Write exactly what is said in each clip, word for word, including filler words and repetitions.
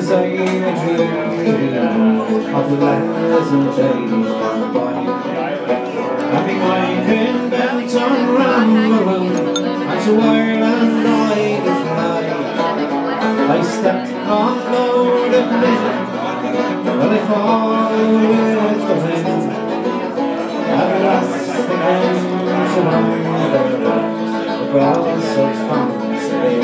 say a dream of the pleasant days gone by. Having mind been bent on rambling, as a while and I to fly, I stepped on load of vision, but I fall with the wind. At last the came to mind, the grass of Swansea.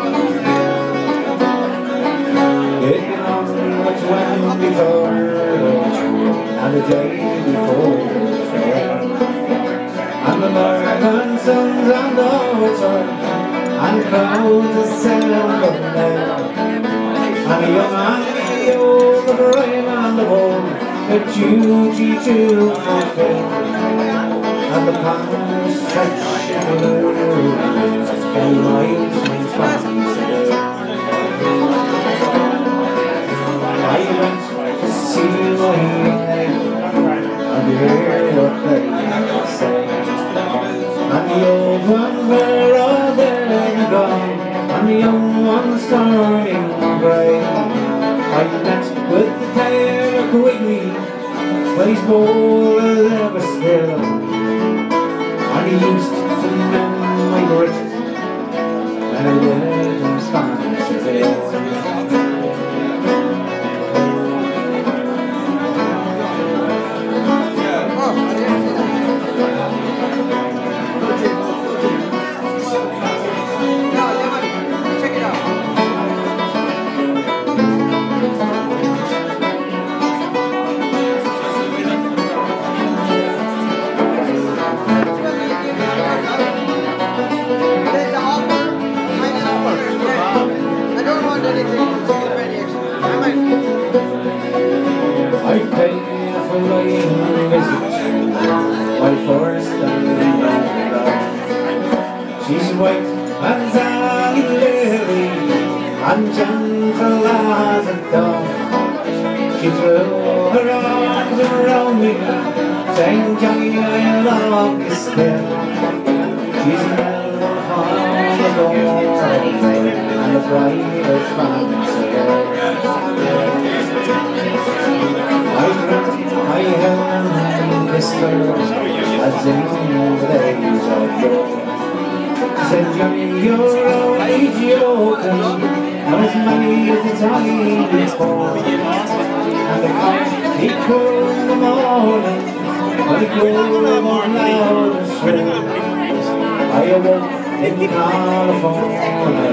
It belongs to when before, and the day before the fair, and the northern sons and daughters, and crowds assembled there, and the young and the old, the brave and the bold, the duty to fulfill, and the palace stretched blue, and lights went Swansea. I went to see my name and hear what they say, and the old ones were all dead and gone, and the young ones turning grey. I met with the tale of Quigley, but he's bold as ever still, and he used to mend my bridges when I lived in Swansea. I paid for my visit, my first and last. She's white as a lily and gentle as a dove. She threw her arms around me, saying, "Johnny, I love you still." She's an elf on the door and the brightest fancy girl. I held and kissed her as in the days of yore. She said, "Johnny, you're only joking, not as many as the time before." And the cock, he crowed in the morning, but he crowed more loud and shrill. I awoke in California.